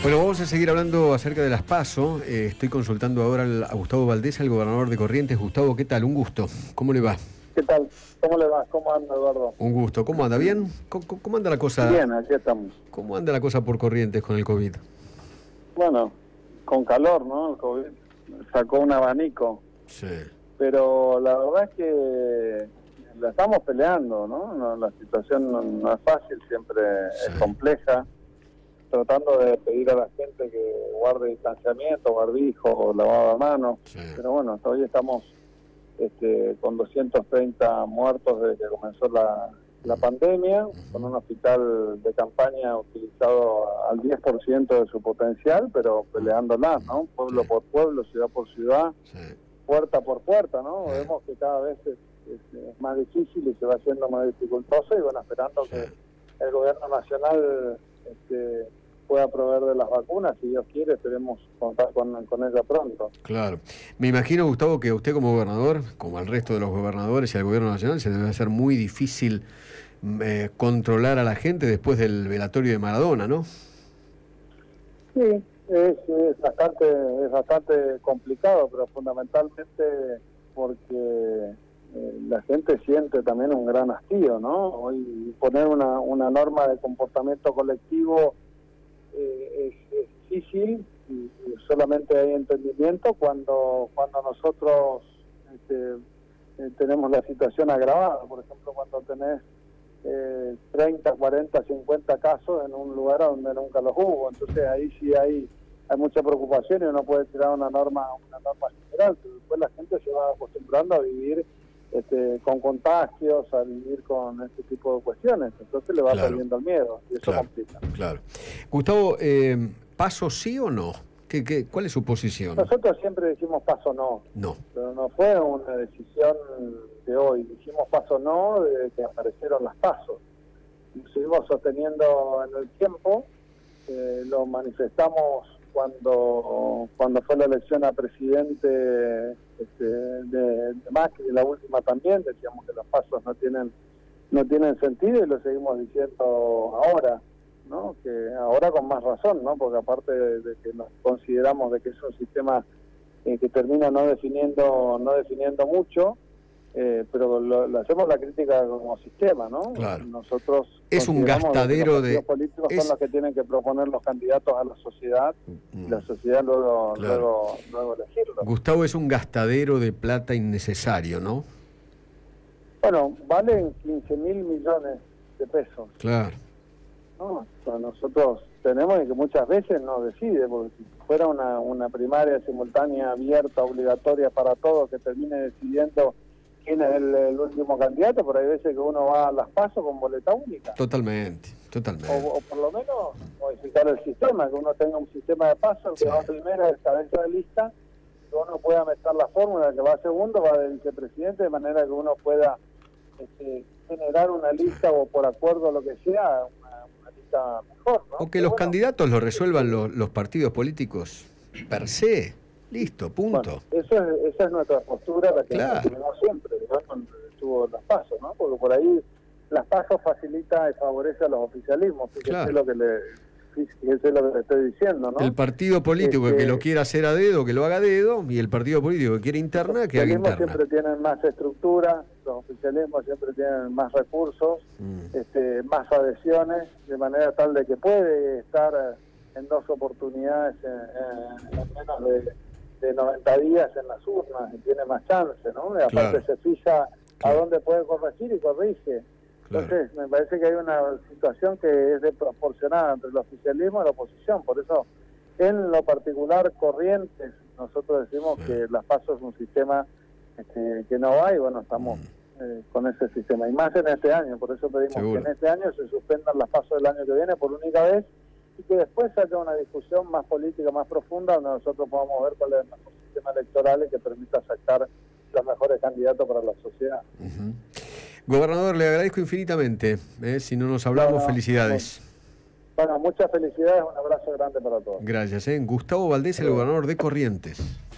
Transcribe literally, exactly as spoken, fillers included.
Bueno, vamos a seguir hablando acerca de las PASO. Eh, estoy consultando ahora al- a Gustavo Valdés, el gobernador de Corrientes. Gustavo, ¿qué tal? Un gusto. ¿Cómo le va? ¿Qué tal? ¿Cómo le va? ¿Cómo anda, Eduardo? Un gusto. ¿Cómo anda? ¿Bien? ¿Cómo, cómo- cómo anda la cosa? Bien, aquí estamos. ¿Cómo anda la cosa por Corrientes con el COVID? Bueno, con calor, ¿no? El COVID sacó un abanico, Sí. pero la verdad es que la estamos peleando, ¿no? No, la situación no, no es fácil, siempre Sí. es compleja, tratando de pedir a la gente que guarde distanciamiento, barbijo, lavado de manos, Sí. pero bueno, hasta hoy estamos este, con doscientos treinta muertos desde que comenzó la, la pandemia, con un hospital de campaña utilizado al diez por ciento de su potencial, pero peleándola, ¿no? Pueblo Sí. por pueblo, ciudad por ciudad, Sí. puerta por puerta, ¿no? Sí. Vemos que cada vez es, es- es más difícil y se va haciendo más dificultoso, y bueno, esperando Sí. que el gobierno nacional este, pueda proveer de las vacunas, si Dios quiere, esperemos contar con, con ella pronto. Claro. Me imagino, Gustavo, que a usted como gobernador, como al resto de los gobernadores y al gobierno nacional, se debe hacer muy difícil mm, eh, controlar a la gente después del velatorio de Maradona, ¿no? Sí, es, es bastante es bastante complicado, pero fundamentalmente porque eh, la gente siente también un gran hastío, ¿no? Hoy poner una, una norma de comportamiento colectivo eh, es, es difícil, y, y solamente hay entendimiento cuando cuando nosotros este, eh, tenemos la situación agravada. Por ejemplo, cuando tenés eh, treinta, cuarenta, cincuenta casos en un lugar donde nunca los hubo. Entonces ahí sí hay hay mucha preocupación y uno puede tirar una norma una norma general, pero después la gente se va acostumbrando a vivir este, con contagios, a vivir con este tipo de cuestiones. Entonces le va Claro. perdiendo el miedo y eso Claro, complica. claro. Gustavo, eh, ¿paso sí o no? ¿Qué, qué, ¿Cuál es su posición? Nosotros siempre decimos paso no, No. pero no fue una decisión de hoy. Dijimos paso no desde que aparecieron las pasos. Seguimos sosteniendo en el tiempo, eh, lo manifestamos cuando cuando fue la elección a presidente este, de, de Macri, la última también, decíamos que los pasos no tienen no tienen sentido, y lo seguimos diciendo ahora, ¿no? Que ahora con más razón, ¿no? Porque aparte de, de que nos consideramos de que es un sistema eh, que termina no definiendo no definiendo mucho, eh, pero lo, lo hacemos la crítica como sistema, ¿no? Claro. Nosotros Es un consideramos de que gastadero los partidos de... políticos es- son los que tienen que proponer los candidatos a la sociedad, y la Mm, sociedad luego claro. luego luego elegirlos. Gustavo, es un gastadero de plata innecesario, ¿no? Bueno, valen quince mil millones de pesos, Claro. ¿no? O sea, nosotros tenemos y que muchas veces no decide, porque si fuera una, una primaria simultánea, abierta, obligatoria para todos, que termine decidiendo quién es el, el último candidato, pero hay veces que uno va a las PASO con boleta única. Totalmente, totalmente. O, o por lo menos modificar el sistema, que uno tenga un sistema de paso, el que Sí. va primero es cabeza de lista, que uno pueda meter la fórmula, el que va segundo va de vicepresidente, de manera que uno pueda este, generar una lista, o por acuerdo lo que sea, una, una lista mejor, ¿no? O que Pero los bueno, candidatos lo resuelvan los, los partidos políticos per se. Listo, punto. bueno, eso es, esa es nuestra postura, la que Claro. tuvimos siempre, ¿no? Cuando estuvo las pasos, ¿no? Porque por ahí las pasos facilita y favorece a los oficialismos, fíjese Claro. lo que le fíjese lo que le estoy diciendo, ¿no? El partido político Este, que lo quiera hacer a dedo, que lo haga a dedo, y el partido político que quiere interna, que haga Los oficialismos interna. siempre tienen más estructura, los oficialismos siempre tienen más recursos, Mm. este, más adhesiones, de manera tal de que puede estar eh, en dos oportunidades en, en- en menos de, de noventa días en las urnas, y tiene más chance, ¿no? Y aparte Claro. se fija a Claro. dónde puede corregir y corrige. Claro. Entonces, me parece que hay una situación que es desproporcionada entre el oficialismo y la oposición. Por eso, en lo particular, Corrientes, nosotros decimos Sí. que las PASO es un sistema este, que no va, y bueno, estamos eh, con ese sistema. Y más en este año, por eso pedimos Seguro. que en este año se suspendan las PASO del año que viene por única vez, y que después haya una discusión más política, más profunda, donde nosotros podamos ver cuál es el mejor sistema electoral y que permita sacar los mejores candidatos para la sociedad. Ujú. Gobernador, le agradezco infinitamente. ¿eh? Si no nos hablamos, Bueno, felicidades. Bueno, muchas felicidades, un abrazo grande para todos. Gracias. ¿eh? Gustavo Valdés, el Hasta luego. gobernador de Corrientes.